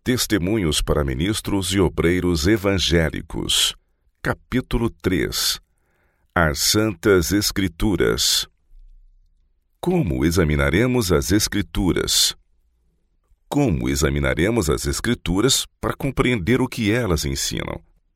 Testemunhos para ministros e obreiros evangélicos. Capítulo 3. As Santas Escrituras. Como examinaremos as Escrituras? Como examinaremos as Escrituras para compreender o que elas ensinam?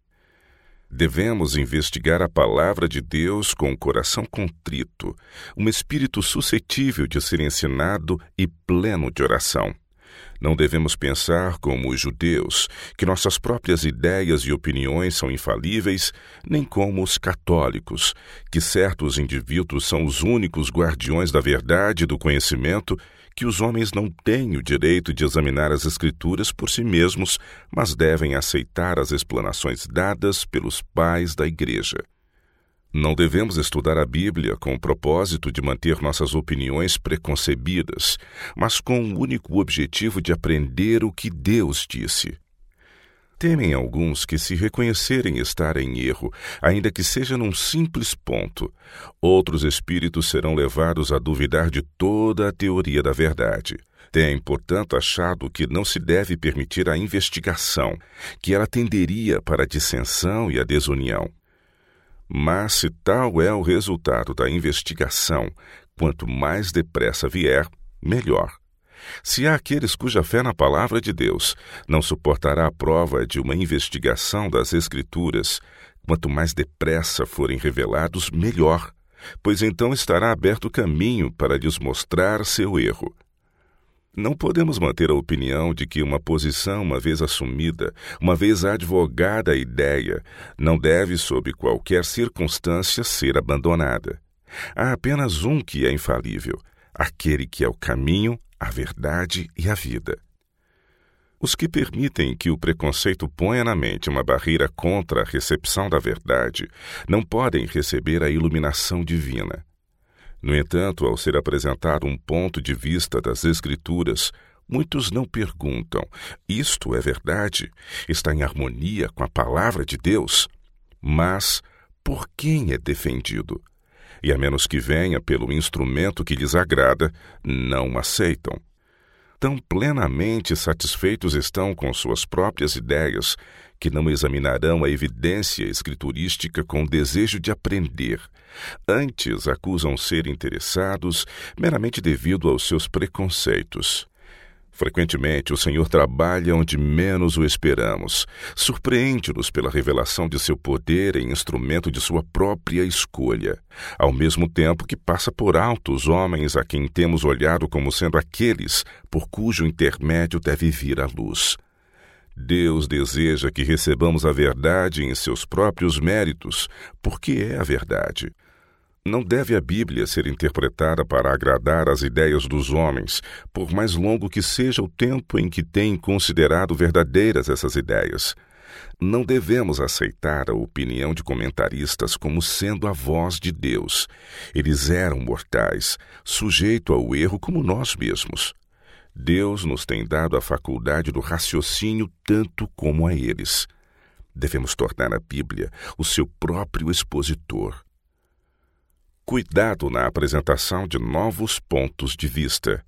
Devemos investigar a palavra de Deus com um coração contrito, um espírito suscetível de ser ensinado e pleno de oração. Não devemos pensar como os judeus, que nossas próprias ideias e opiniões são infalíveis, nem como os católicos, que certos indivíduos são os únicos guardiões da verdade e do conhecimento, que os homens não têm o direito de examinar as Escrituras por si mesmos, mas devem aceitar as explanações dadas pelos pais da Igreja. Não devemos estudar a Bíblia com o propósito de manter nossas opiniões preconcebidas, mas com o único objetivo de aprender o que Deus disse. Temem alguns que, se reconhecerem estar em erro, ainda que seja num simples ponto, outros espíritos serão levados a duvidar de toda a teoria da verdade. Têm, portanto, achado que não se deve permitir a investigação, que ela tenderia para a dissensão e a desunião. Mas, se tal é o resultado da investigação, quanto mais depressa vier, melhor. Se há aqueles cuja fé na palavra de Deus não suportará a prova de uma investigação das Escrituras, quanto mais depressa forem revelados, melhor, pois então estará aberto o caminho para lhes mostrar seu erro. Não podemos manter a opinião de que uma posição, uma vez assumida, uma vez advogada a ideia, não deve, sob qualquer circunstância, ser abandonada. Há apenas um que é infalível, aquele que é o caminho, a verdade e a vida. Os que permitem que o preconceito ponha na mente uma barreira contra a recepção da verdade não podem receber a iluminação divina. No entanto, ao ser apresentado um ponto de vista das Escrituras, muitos não perguntam: isto é verdade? Está em harmonia com a palavra de Deus? Mas por quem é defendido? E a menos que venha pelo instrumento que lhes agrada, não aceitam. Tão plenamente satisfeitos estão com suas próprias ideias que não examinarão a evidência escriturística com o desejo de aprender. Antes acusam ser interessados meramente devido aos seus preconceitos. Frequentemente, o Senhor trabalha onde menos o esperamos. Surpreende-nos pela revelação de seu poder em instrumento de sua própria escolha, ao mesmo tempo que passa por alto os homens a quem temos olhado como sendo aqueles por cujo intermédio deve vir a luz. Deus deseja que recebamos a verdade em seus próprios méritos, porque é a verdade. Não deve a Bíblia ser interpretada para agradar às ideias dos homens, por mais longo que seja o tempo em que têm considerado verdadeiras essas ideias. Não devemos aceitar a opinião de comentaristas como sendo a voz de Deus. Eles eram mortais, sujeitos ao erro como nós mesmos. Deus nos tem dado a faculdade do raciocínio tanto como a eles. Devemos tornar a Bíblia o seu próprio expositor. Cuidado na apresentação de novos pontos de vista.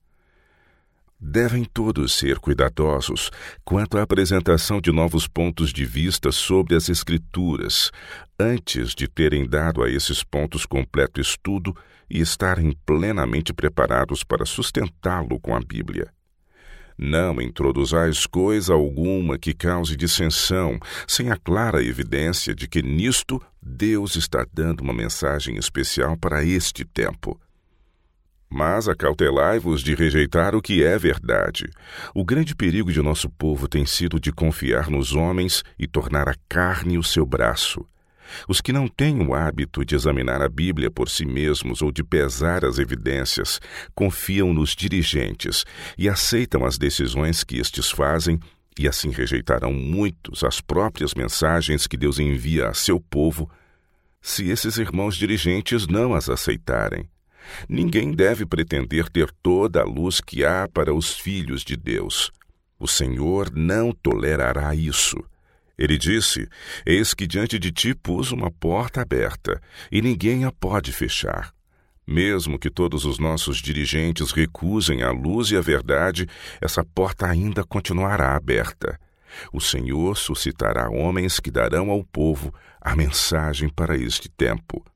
Devem todos ser cuidadosos quanto à apresentação de novos pontos de vista sobre as Escrituras, antes de terem dado a esses pontos completo estudo e estarem plenamente preparados para sustentá-lo com a Bíblia. Não introduzais coisa alguma que cause dissensão, sem a clara evidência de que nisto Deus está dando uma mensagem especial para este tempo. Mas acautelai-vos de rejeitar o que é verdade. O grande perigo de nosso povo tem sido de confiar nos homens e tornar a carne o seu braço. Os que não têm o hábito de examinar a Bíblia por si mesmos ou de pesar as evidências, confiam nos dirigentes e aceitam as decisões que estes fazem, e assim rejeitarão muitos as próprias mensagens que Deus envia a seu povo, se esses irmãos dirigentes não as aceitarem. Ninguém deve pretender ter toda a luz que há para os filhos de Deus. O Senhor não tolerará isso. Ele disse: eis que diante de ti pus uma porta aberta, e ninguém a pode fechar. Mesmo que todos os nossos dirigentes recusem a luz e a verdade, essa porta ainda continuará aberta. O Senhor suscitará homens que darão ao povo a mensagem para este tempo.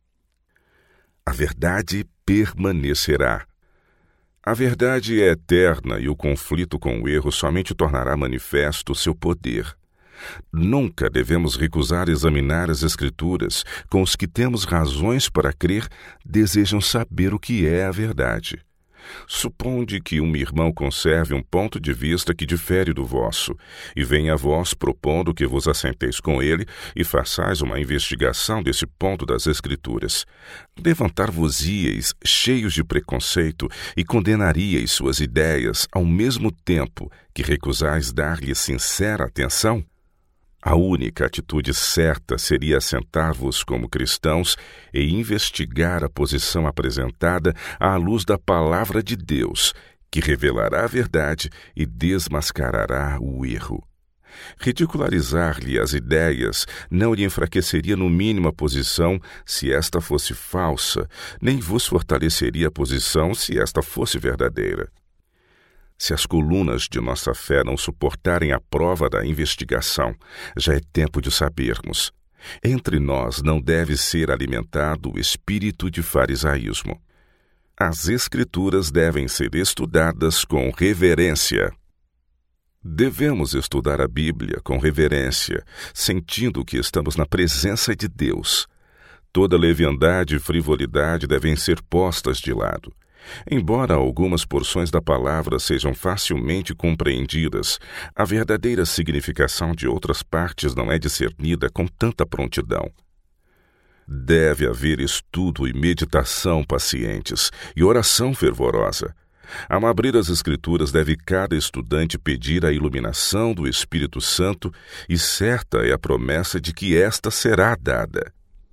A verdade permanecerá. A verdade é eterna e o conflito com o erro somente tornará manifesto seu poder. Nunca devemos recusar examinar as Escrituras, com os que temos razões para crer, desejam saber o que é a verdade. Suponde que um irmão conserve um ponto de vista que difere do vosso, e venha a vós propondo que vos assenteis com ele e façais uma investigação desse ponto das Escrituras. Levantar-vos-íeis cheios de preconceito e condenaríeis suas ideias ao mesmo tempo que recusais dar-lhe sincera atenção? A única atitude certa seria assentar-vos como cristãos e investigar a posição apresentada à luz da palavra de Deus, que revelará a verdade e desmascarará o erro. Ridicularizar-lhe as ideias não lhe enfraqueceria no mínimo a posição se esta fosse falsa, nem vos fortaleceria a posição se esta fosse verdadeira. Se as colunas de nossa fé não suportarem a prova da investigação, já é tempo de sabermos. Entre nós não deve ser alimentado o espírito de farisaísmo. As Escrituras devem ser estudadas com reverência. Devemos estudar a Bíblia com reverência, sentindo que estamos na presença de Deus. Toda leviandade e frivolidade devem ser postas de lado. Embora algumas porções da palavra sejam facilmente compreendidas, a verdadeira significação de outras partes não é discernida com tanta prontidão. Deve haver estudo e meditação pacientes e oração fervorosa. Ao abrir as Escrituras, deve cada estudante pedir a iluminação do Espírito Santo, e certa é a promessa de que esta será dada.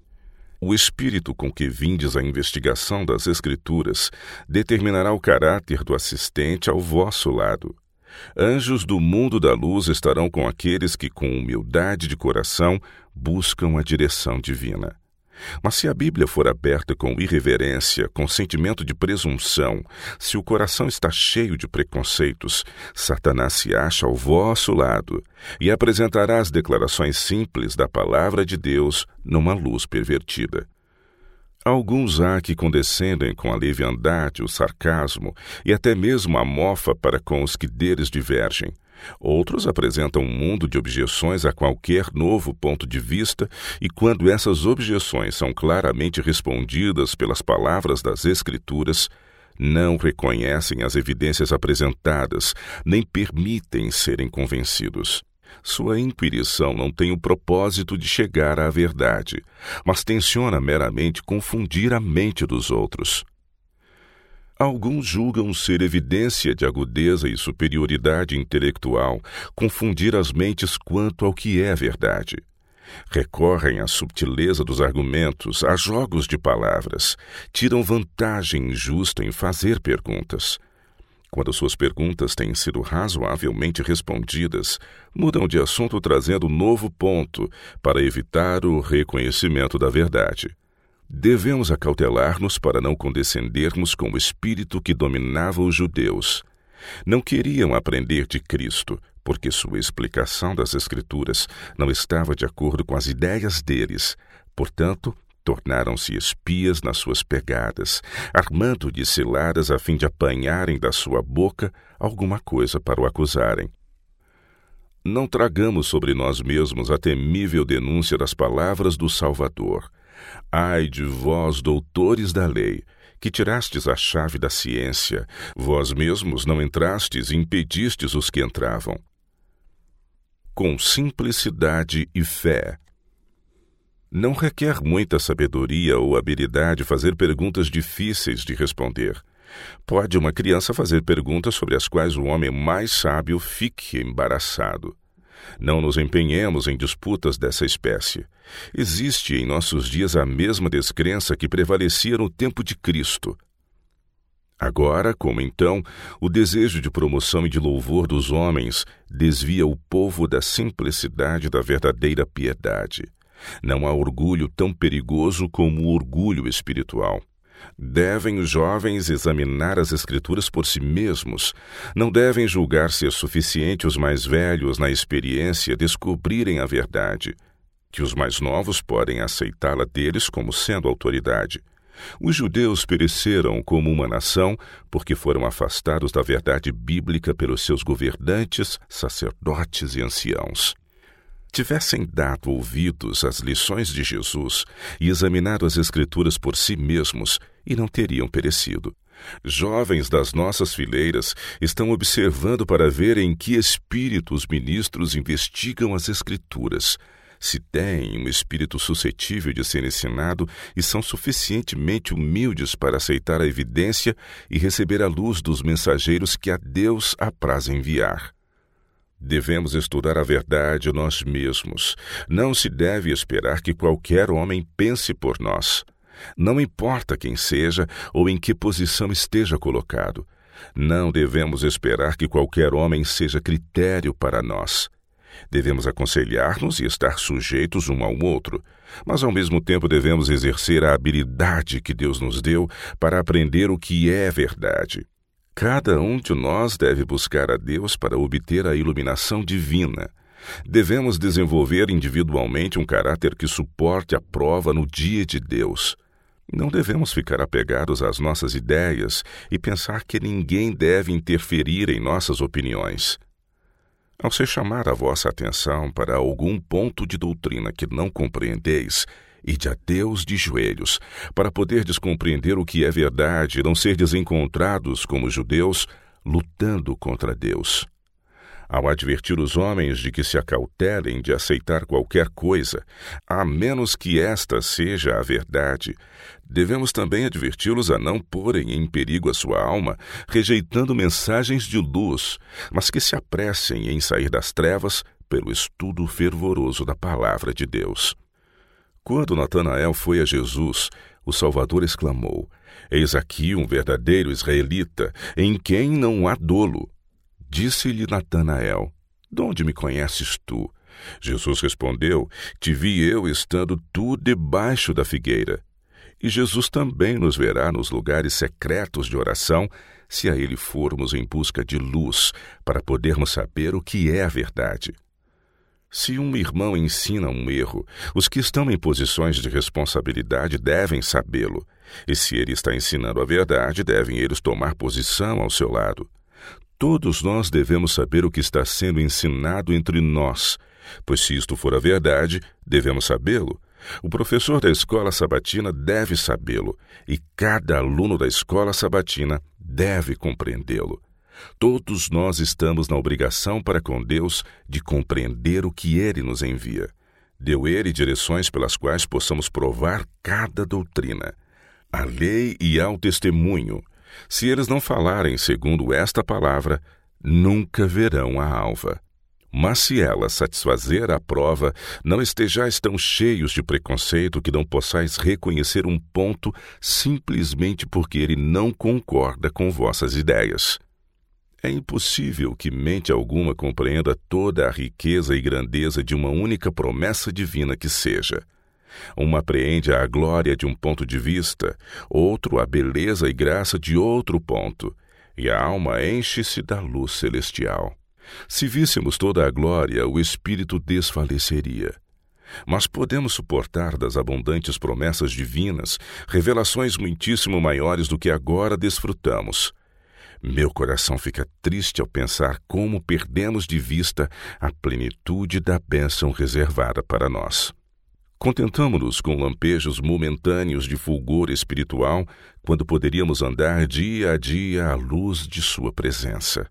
O espírito com que vindes à investigação das Escrituras determinará o caráter do assistente ao vosso lado. Anjos do mundo da luz estarão com aqueles que, com humildade de coração, buscam a direção divina. Mas se a Bíblia for aberta com irreverência, com sentimento de presunção, se o coração está cheio de preconceitos, Satanás se acha ao vosso lado e apresentará as declarações simples da palavra de Deus numa luz pervertida. Alguns há que condescendem com a leviandade, o sarcasmo e até mesmo a mofa para com os que deles divergem. Outros apresentam um mundo de objeções a qualquer novo ponto de vista, e quando essas objeções são claramente respondidas pelas palavras das Escrituras, não reconhecem as evidências apresentadas, nem permitem serem convencidos. Sua inquirição não tem o propósito de chegar à verdade, mas tenciona meramente confundir a mente dos outros. Alguns julgam ser evidência de agudeza e superioridade intelectual confundir as mentes quanto ao que é verdade. Recorrem à subtileza dos argumentos, a jogos de palavras, tiram vantagem injusta em fazer perguntas. Quando suas perguntas têm sido razoavelmente respondidas, mudam de assunto trazendo novo ponto para evitar o reconhecimento da verdade. Devemos acautelar-nos para não condescendermos com o espírito que dominava os judeus. Não queriam aprender de Cristo, porque sua explicação das Escrituras não estava de acordo com as ideias deles. Portanto, tornaram-se espias nas suas pegadas, armando de ciladas a fim de apanharem da sua boca alguma coisa para o acusarem. Não tragamos sobre nós mesmos a temível denúncia das palavras do Salvador. Ai de vós, doutores da lei, que tirastes a chave da ciência, vós mesmos não entrastes e impedistes os que entravam. Com simplicidade e fé. Não requer muita sabedoria ou habilidade fazer perguntas difíceis de responder. Pode uma criança fazer perguntas sobre as quais o homem mais sábio fique embaraçado. Não nos empenhemos em disputas dessa espécie. Existe em nossos dias a mesma descrença que prevalecia no tempo de Cristo. Agora, como então, o desejo de promoção e de louvor dos homens desvia o povo da simplicidade da verdadeira piedade. Não há orgulho tão perigoso como o orgulho espiritual. Devem os jovens examinar as Escrituras por si mesmos. Não devem julgar ser suficiente os mais velhos na experiência descobrirem a verdade, que os mais novos podem aceitá-la deles como sendo autoridade. Os judeus pereceram como uma nação porque foram afastados da verdade bíblica pelos seus governantes, sacerdotes e anciãos. Tivessem dado ouvidos às lições de Jesus e examinado as Escrituras por si mesmos, e não teriam perecido. Jovens das nossas fileiras estão observando para ver em que espírito os ministros investigam as Escrituras, se têm um espírito suscetível de ser ensinado e são suficientemente humildes para aceitar a evidência e receber a luz dos mensageiros que a Deus apraz enviar. Devemos estudar a verdade nós mesmos. Não se deve esperar que qualquer homem pense por nós. Não importa quem seja ou em que posição esteja colocado. Não devemos esperar que qualquer homem seja critério para nós. Devemos aconselhar-nos e estar sujeitos um ao outro, mas ao mesmo tempo devemos exercer a habilidade que Deus nos deu para aprender o que é verdade. Cada um de nós deve buscar a Deus para obter a iluminação divina. Devemos desenvolver individualmente um caráter que suporte a prova no dia de Deus. Não devemos ficar apegados às nossas ideias e pensar que ninguém deve interferir em nossas opiniões. Ao se chamar a vossa atenção para algum ponto de doutrina que não compreendeis, ide a Deus de joelhos, para poderdes compreender o que é verdade e não serdes encontrados como judeus, lutando contra Deus. Ao advertir os homens de que se acautelem de aceitar qualquer coisa, a menos que esta seja a verdade, devemos também adverti-los a não porem em perigo a sua alma, rejeitando mensagens de luz, mas que se apressem em sair das trevas pelo estudo fervoroso da palavra de Deus. Quando Natanael foi a Jesus, o Salvador exclamou: Eis aqui um verdadeiro israelita, em quem não há dolo. Disse-lhe Natanael: De onde me conheces tu? Jesus respondeu: Te vi eu estando tu debaixo da figueira. E Jesus também nos verá nos lugares secretos de oração, se a ele formos em busca de luz, para podermos saber o que é a verdade. Se um irmão ensina um erro, os que estão em posições de responsabilidade devem sabê-lo. E se ele está ensinando a verdade, devem eles tomar posição ao seu lado. Todos nós devemos saber o que está sendo ensinado entre nós, pois se isto for a verdade, devemos sabê-lo. O professor da escola sabatina deve sabê-lo, e cada aluno da escola sabatina deve compreendê-lo. Todos nós estamos na obrigação para com Deus de compreender o que Ele nos envia. Deu Ele direções pelas quais possamos provar cada doutrina. A lei e ao testemunho. Se eles não falarem segundo esta palavra, nunca verão a alva. Mas se ela satisfazer a prova, não estejais tão cheios de preconceito que não possais reconhecer um ponto simplesmente porque ele não concorda com vossas ideias. É impossível que mente alguma compreenda toda a riqueza e grandeza de uma única promessa divina que seja. Uma apreende a glória de um ponto de vista, outro a beleza e graça de outro ponto, e a alma enche-se da luz celestial. Se víssemos toda a glória, o espírito desfaleceria. Mas podemos suportar das abundantes promessas divinas revelações muitíssimo maiores do que agora desfrutamos. Meu coração fica triste ao pensar como perdemos de vista a plenitude da bênção reservada para nós. Contentamo-nos com lampejos momentâneos de fulgor espiritual, quando poderíamos andar dia a dia à luz de sua presença.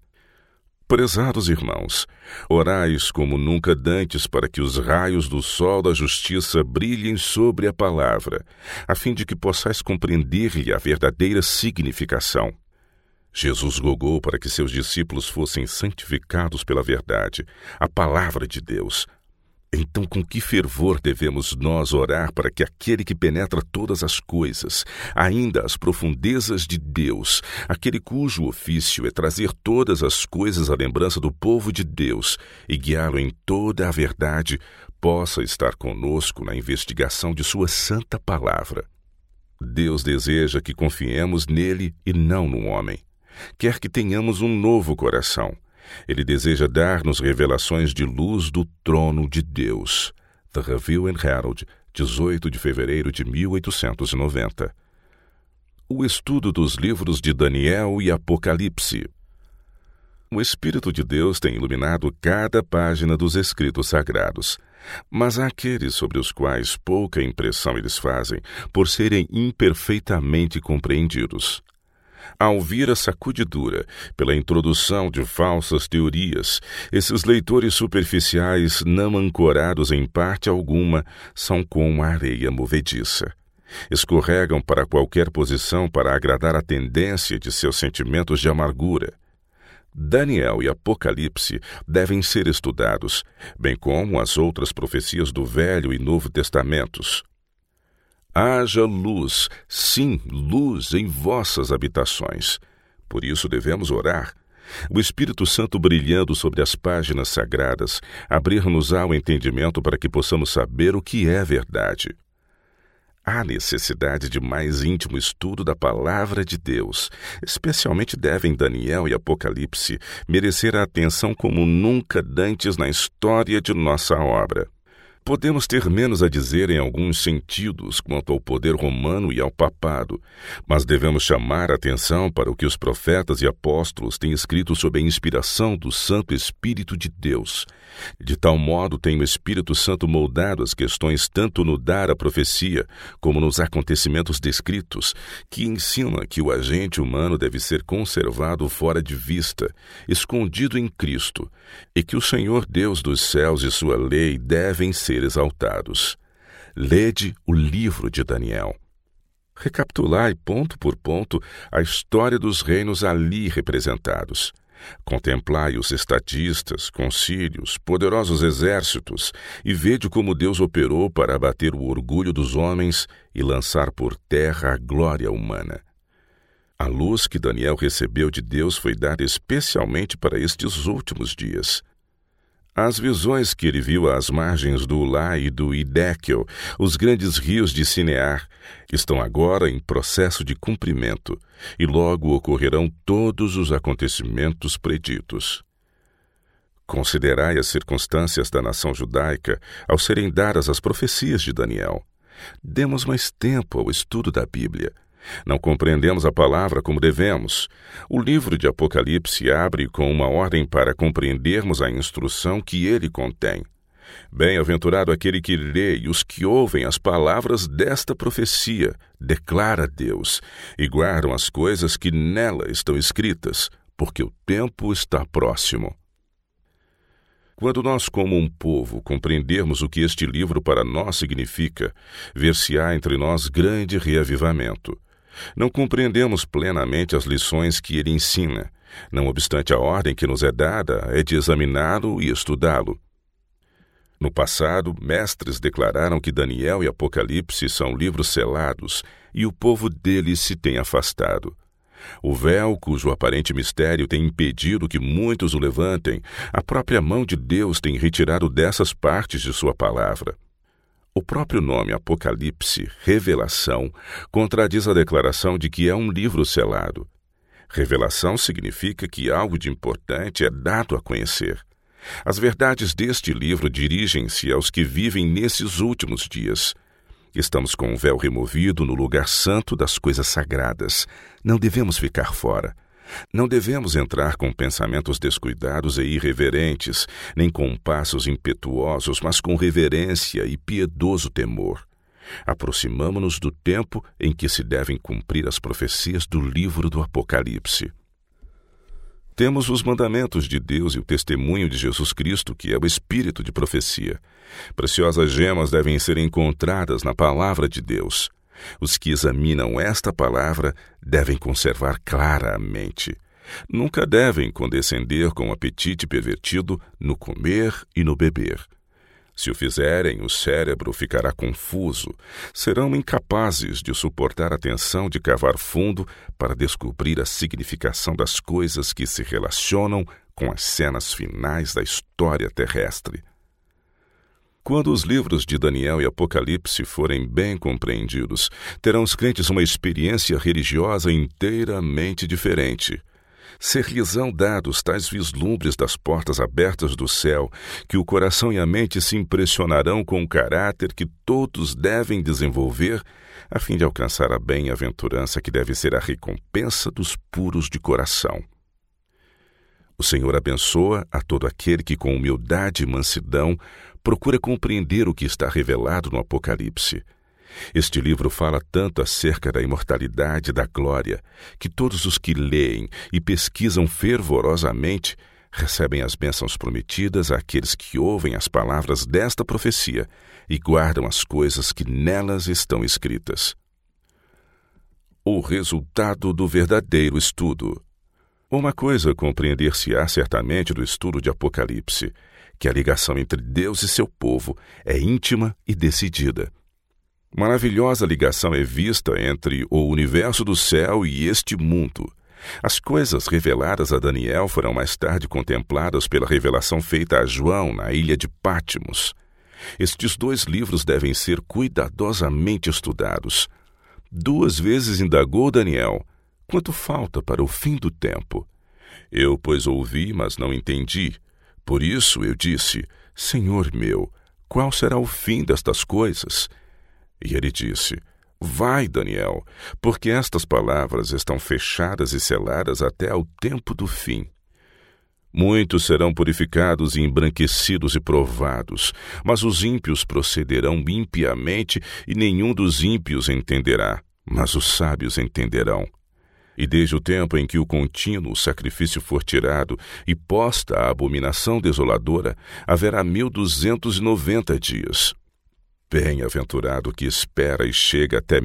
Prezados irmãos, orais como nunca dantes para que os raios do sol da justiça brilhem sobre a palavra, a fim de que possais compreender-lhe a verdadeira significação. Jesus rogou para que seus discípulos fossem santificados pela verdade, a palavra de Deus. Então, com que fervor devemos nós orar para que aquele que penetra todas as coisas, ainda as profundezas de Deus, aquele cujo ofício é trazer todas as coisas à lembrança do povo de Deus e guiá-lo em toda a verdade, possa estar conosco na investigação de sua santa palavra. Deus deseja que confiemos nele e não no homem. Quer que tenhamos um novo coração. Ele deseja dar-nos revelações de luz do trono de Deus. The Review and Herald, 18 de fevereiro de 1890. O estudo dos livros de Daniel e Apocalipse. O Espírito de Deus tem iluminado cada página dos escritos sagrados, mas há aqueles sobre os quais pouca impressão eles fazem, por serem imperfeitamente compreendidos. Ao vir a sacudidura pela introdução de falsas teorias, esses leitores superficiais, não ancorados em parte alguma, são como a areia movediça. Escorregam para qualquer posição para agradar a tendência de seus sentimentos de amargura. Daniel e Apocalipse devem ser estudados, bem como as outras profecias do Velho e Novo Testamentos. Haja luz, sim, luz em vossas habitações. Por isso devemos orar. O Espírito Santo brilhando sobre as páginas sagradas, abrir-nos-á o entendimento para que possamos saber o que é verdade. Há necessidade de mais íntimo estudo da Palavra de Deus. Especialmente devem Daniel e Apocalipse merecer a atenção como nunca dantes na história de nossa obra. Podemos ter menos a dizer em alguns sentidos quanto ao poder romano e ao papado, mas devemos chamar a atenção para o que os profetas e apóstolos têm escrito sob a inspiração do Santo Espírito de Deus. De tal modo tem o Espírito Santo moldado as questões tanto no dar a profecia como nos acontecimentos descritos, que ensina que o agente humano deve ser conservado fora de vista, escondido em Cristo, e que o Senhor Deus dos céus e sua lei devem ser exaltados. Lede o livro de Daniel. Recapitulai ponto por ponto a história dos reinos ali representados. Contemplai os estatistas, concílios, poderosos exércitos e vede como Deus operou para abater o orgulho dos homens e lançar por terra a glória humana. A luz que Daniel recebeu de Deus foi dada especialmente para estes últimos dias. As visões que ele viu às margens do Ulai e do Hiddekel, os grandes rios de Sinear, estão agora em processo de cumprimento, e logo ocorrerão todos os acontecimentos preditos. Considerai as circunstâncias da nação judaica ao serem dadas as profecias de Daniel. Demos mais tempo ao estudo da Bíblia. Não compreendemos a palavra como devemos. O livro de Apocalipse abre com uma ordem para compreendermos a instrução que ele contém. Bem-aventurado aquele que lê e os que ouvem as palavras desta profecia, declara Deus, e guardam as coisas que nela estão escritas, porque o tempo está próximo. Quando nós, como um povo, compreendermos o que este livro para nós significa, ver-se-á entre nós grande reavivamento. Não compreendemos plenamente as lições que ele ensina, não obstante a ordem que nos é dada é de examiná-lo e estudá-lo. No passado, mestres declararam que Daniel e Apocalipse são livros selados e o povo deles se tem afastado. O véu, cujo aparente mistério tem impedido que muitos o levantem, a própria mão de Deus tem retirado dessas partes de sua palavra. O próprio nome Apocalipse, revelação, contradiz a declaração de que é um livro selado. Revelação significa que algo de importante é dado a conhecer. As verdades deste livro dirigem-se aos que vivem nesses últimos dias. Estamos com o véu removido no lugar santo das coisas sagradas. Não devemos ficar fora. Não devemos entrar com pensamentos descuidados e irreverentes, nem com passos impetuosos, mas com reverência e piedoso temor. Aproximamo-nos do tempo em que se devem cumprir as profecias do livro do Apocalipse. Temos os mandamentos de Deus e o testemunho de Jesus Cristo, que é o espírito de profecia. Preciosas gemas devem ser encontradas na palavra de Deus. Os que examinam esta palavra devem conservar clara a mente. Nunca devem condescender com o apetite pervertido no comer e no beber. Se o fizerem, o cérebro ficará confuso. Serão incapazes de suportar a tensão de cavar fundo para descobrir a significação das coisas que se relacionam com as cenas finais da história terrestre. Quando os livros de Daniel e Apocalipse forem bem compreendidos, terão os crentes uma experiência religiosa inteiramente diferente. Ser-lhes-ão dados tais vislumbres das portas abertas do céu, que o coração e a mente se impressionarão com o caráter que todos devem desenvolver, a fim de alcançar a bem-aventurança que deve ser a recompensa dos puros de coração. O Senhor abençoa a todo aquele que, com humildade e mansidão, procura compreender o que está revelado no Apocalipse. Este livro fala tanto acerca da imortalidade e da glória, que todos os que leem e pesquisam fervorosamente recebem as bênçãos prometidas àqueles que ouvem as palavras desta profecia e guardam as coisas que nelas estão escritas. O resultado do verdadeiro estudo. Uma coisa compreender-se-á certamente do estudo de Apocalipse, que a ligação entre Deus e seu povo é íntima e decidida. Maravilhosa ligação é vista entre o universo do céu e este mundo. As coisas reveladas a Daniel foram mais tarde contempladas pela revelação feita a João na ilha de Patmos. Estes 2 livros devem ser cuidadosamente estudados. 2 vezes indagou Daniel: quanto falta para o fim do tempo? Eu, pois, ouvi, mas não entendi. Por isso eu disse: Senhor meu, qual será o fim destas coisas? E ele disse: vai, Daniel, porque estas palavras estão fechadas e seladas até ao tempo do fim. Muitos serão purificados e embranquecidos e provados, mas os ímpios procederão impiamente, e nenhum dos ímpios entenderá, mas os sábios entenderão. E desde o tempo em que o contínuo sacrifício for tirado e posta a abominação desoladora, haverá 1290 dias. Bem-aventurado que espera e chega até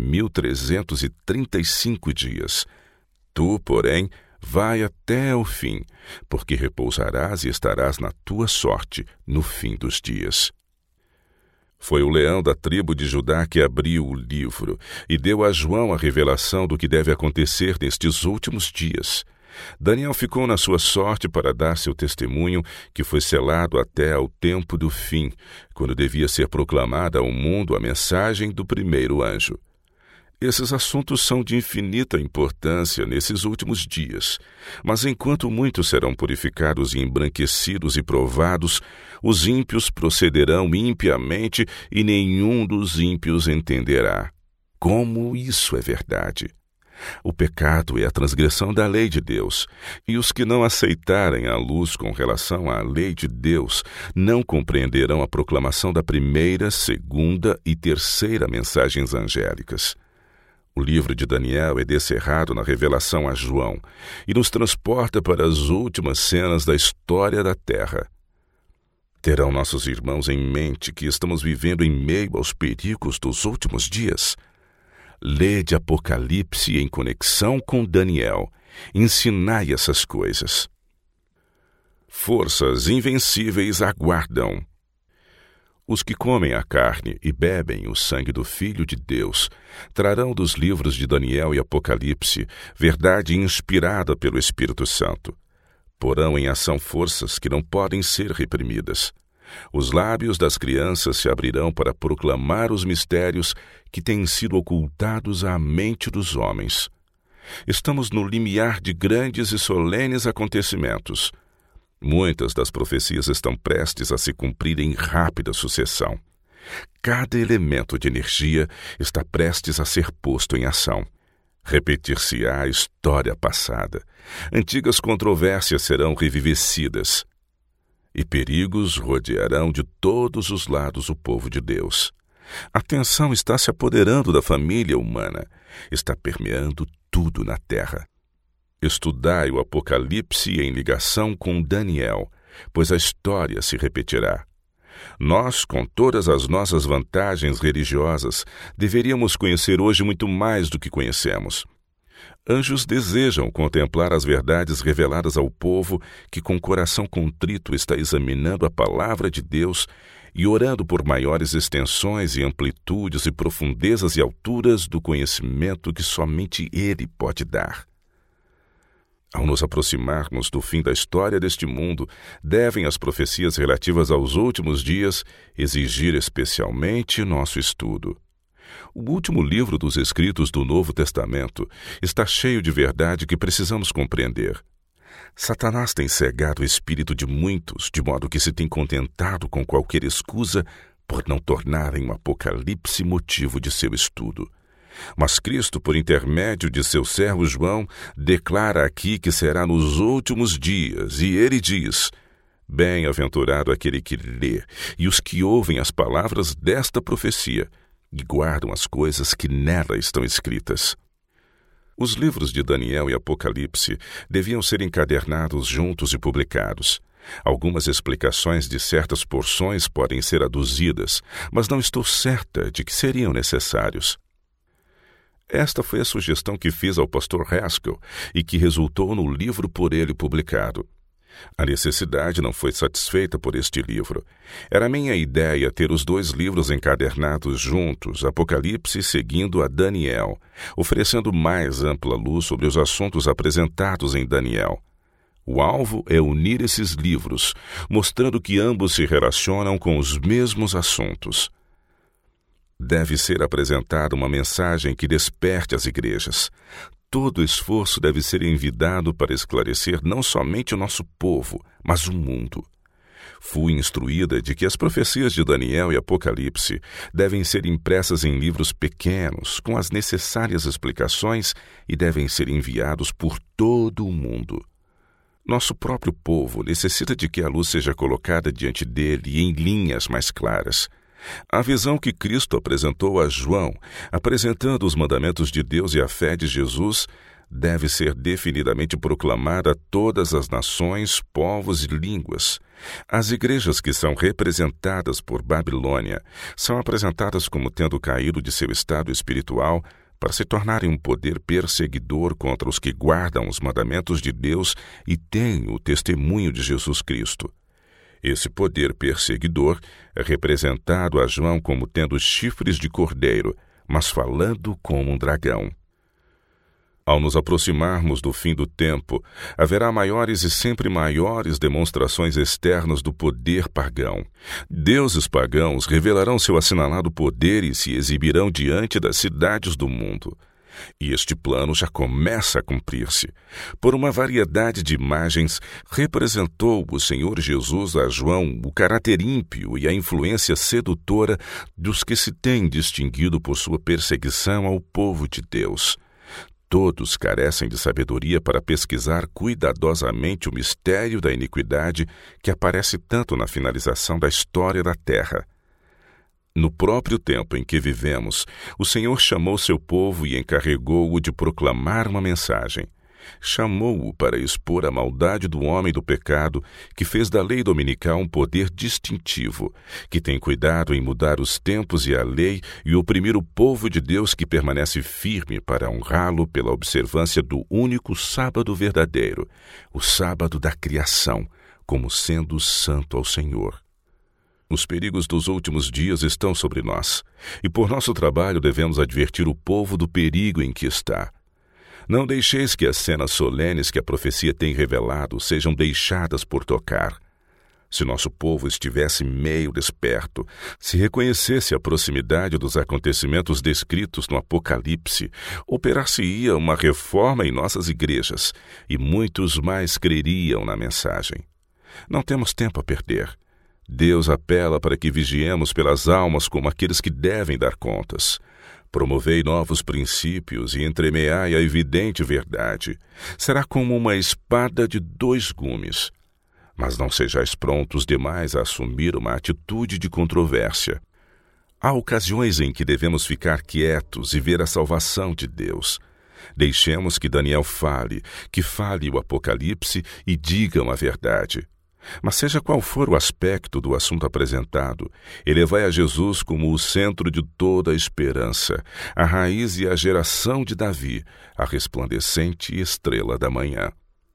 1335 dias. Tu, porém, vai até o fim, porque repousarás e estarás na tua sorte no fim dos dias. Foi o leão da tribo de Judá que abriu o livro e deu a João a revelação do que deve acontecer nestes últimos dias. Daniel ficou na sua sorte para dar seu testemunho, que foi selado até ao tempo do fim, quando devia ser proclamada ao mundo a mensagem do primeiro anjo. Esses assuntos são de infinita importância nesses últimos dias, mas enquanto muitos serão purificados e embranquecidos e provados, os ímpios procederão impiamente e nenhum dos ímpios entenderá. Como isso é verdade? O pecado é a transgressão da lei de Deus, e os que não aceitarem a luz com relação à lei de Deus não compreenderão a proclamação da primeira, segunda e terceira mensagens angélicas. O livro de Daniel é descerrado na revelação a João e nos transporta para as últimas cenas da história da Terra. Terão nossos irmãos em mente que estamos vivendo em meio aos perigos dos últimos dias? Lede Apocalipse em conexão com Daniel. Ensinai essas coisas. Forças invencíveis aguardam. Os que comem a carne e bebem o sangue do Filho de Deus trarão dos livros de Daniel e Apocalipse verdade inspirada pelo Espírito Santo. Porão em ação forças que não podem ser reprimidas. Os lábios das crianças se abrirão para proclamar os mistérios que têm sido ocultados à mente dos homens. Estamos no limiar de grandes e solenes acontecimentos. Muitas das profecias estão prestes a se cumprir em rápida sucessão. Cada elemento de energia está prestes a ser posto em ação. Repetir-se-á a história passada. Antigas controvérsias serão revivecidas. E perigos rodearão de todos os lados o povo de Deus. A tensão está se apoderando da família humana. Está permeando tudo na terra. Estudai o Apocalipse em ligação com Daniel, pois a história se repetirá. Nós, com todas as nossas vantagens religiosas, deveríamos conhecer hoje muito mais do que conhecemos. Anjos desejam contemplar as verdades reveladas ao povo que com coração contrito está examinando a palavra de Deus e orando por maiores extensões e amplitudes e profundezas e alturas do conhecimento que somente Ele pode dar. Ao nos aproximarmos do fim da história deste mundo, devem as profecias relativas aos últimos dias exigir especialmente nosso estudo. O último livro dos escritos do Novo Testamento está cheio de verdade que precisamos compreender. Satanás tem cegado o espírito de muitos, de modo que se tem contentado com qualquer escusa por não tornarem o Apocalipse motivo de seu estudo. Mas Cristo, por intermédio de seu servo João, declara aqui que será nos últimos dias, e ele diz: bem-aventurado aquele que lê, e os que ouvem as palavras desta profecia, e guardam as coisas que nela estão escritas. Os livros de Daniel e Apocalipse deviam ser encadernados juntos e publicados. Algumas explicações de certas porções podem ser aduzidas, mas não estou certa de que seriam necessários. Esta foi a sugestão que fiz ao pastor Haskell e que resultou no livro por ele publicado. A necessidade não foi satisfeita por este livro. Era minha ideia ter os dois livros encadernados juntos, Apocalipse seguindo a Daniel, oferecendo mais ampla luz sobre os assuntos apresentados em Daniel. O alvo é unir esses livros, mostrando que ambos se relacionam com os mesmos assuntos. Deve ser apresentada uma mensagem que desperte as igrejas. Todo esforço deve ser envidado para esclarecer não somente o nosso povo, mas o mundo. Fui instruída de que as profecias de Daniel e Apocalipse devem ser impressas em livros pequenos, com as necessárias explicações, e devem ser enviados por todo o mundo. Nosso próprio povo necessita de que a luz seja colocada diante dele em linhas mais claras. A visão que Cristo apresentou a João, apresentando os mandamentos de Deus e a fé de Jesus, deve ser definidamente proclamada a todas as nações, povos e línguas. As igrejas que são representadas por Babilônia são apresentadas como tendo caído de seu estado espiritual para se tornarem um poder perseguidor contra os que guardam os mandamentos de Deus e têm o testemunho de Jesus Cristo. Esse poder perseguidor é representado a João como tendo chifres de cordeiro, mas falando como um dragão. Ao nos aproximarmos do fim do tempo, haverá maiores e sempre maiores demonstrações externas do poder pagão. Deuses pagãos revelarão seu assinalado poder e se exibirão diante das cidades do mundo. E este plano já começa a cumprir-se. Por uma variedade de imagens, representou o Senhor Jesus a João o caráter ímpio e a influência sedutora dos que se têm distinguido por sua perseguição ao povo de Deus. Todos carecem de sabedoria para pesquisar cuidadosamente o mistério da iniquidade que aparece tanto na finalização da história da terra. No próprio tempo em que vivemos, o Senhor chamou seu povo e encarregou-o de proclamar uma mensagem. Chamou-o para expor a maldade do homem do pecado, que fez da lei dominical um poder distintivo, que tem cuidado em mudar os tempos e a lei e oprimir o povo de Deus que permanece firme para honrá-lo pela observância do único sábado verdadeiro, o sábado da criação, como sendo santo ao Senhor. Os perigos dos últimos dias estão sobre nós, e por nosso trabalho devemos advertir o povo do perigo em que está. Não deixeis que as cenas solenes que a profecia tem revelado sejam deixadas por tocar. Se nosso povo estivesse meio desperto, se reconhecesse a proximidade dos acontecimentos descritos no Apocalipse, operar-se-ia uma reforma em nossas igrejas, e muitos mais creriam na mensagem. Não temos tempo a perder. Deus apela para que vigiemos pelas almas como aqueles que devem dar contas. Promovei novos princípios e entremeai a evidente verdade. Será como uma espada de 2 gumes. Mas não sejais prontos demais a assumir uma atitude de controvérsia. Há ocasiões em que devemos ficar quietos e ver a salvação de Deus. Deixemos que Daniel fale, que fale o Apocalipse e digam a verdade. Mas seja qual for o aspecto do assunto apresentado, elevai a Jesus como o centro de toda a esperança, a raiz e a geração de Davi, a resplandecente estrela da manhã.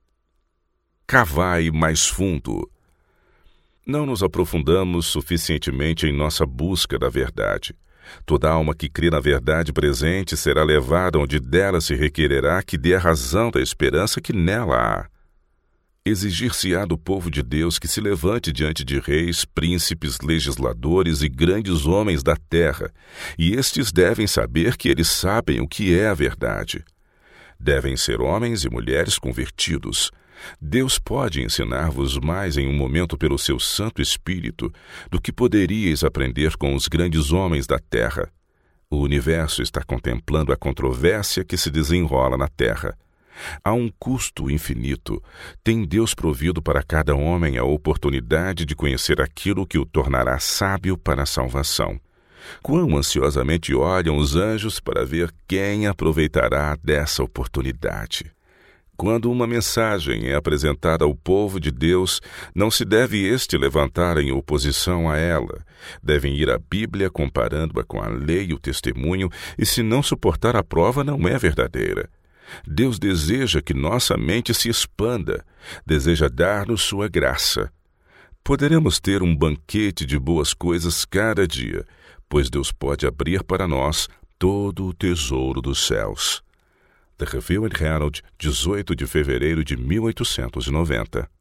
Cavai mais fundo. Não nos aprofundamos suficientemente em nossa busca da verdade. Toda alma que crê na verdade presente será levada onde dela se requererá que dê a razão da esperança que nela há. Exigir-se-á do povo de Deus que se levante diante de reis, príncipes, legisladores e grandes homens da terra, e estes devem saber que eles sabem o que é a verdade. Devem ser homens e mulheres convertidos. Deus pode ensinar-vos mais em um momento pelo seu Santo Espírito do que poderíeis aprender com os grandes homens da terra. O universo está contemplando a controvérsia que se desenrola na terra. A um custo infinito, tem Deus provido para cada homem a oportunidade de conhecer aquilo que o tornará sábio para a salvação. Quão ansiosamente olham os anjos para ver quem aproveitará dessa oportunidade. Quando uma mensagem é apresentada ao povo de Deus, não se deve este levantar em oposição a ela. Devem ir à Bíblia comparando-a com a lei e o testemunho, e se não suportar a prova, não é verdadeira. Deus deseja que nossa mente se expanda, deseja dar-nos sua graça. Poderemos ter um banquete de boas coisas cada dia, pois Deus pode abrir para nós todo o tesouro dos céus. The Review and Herald, 18 de fevereiro de 1890.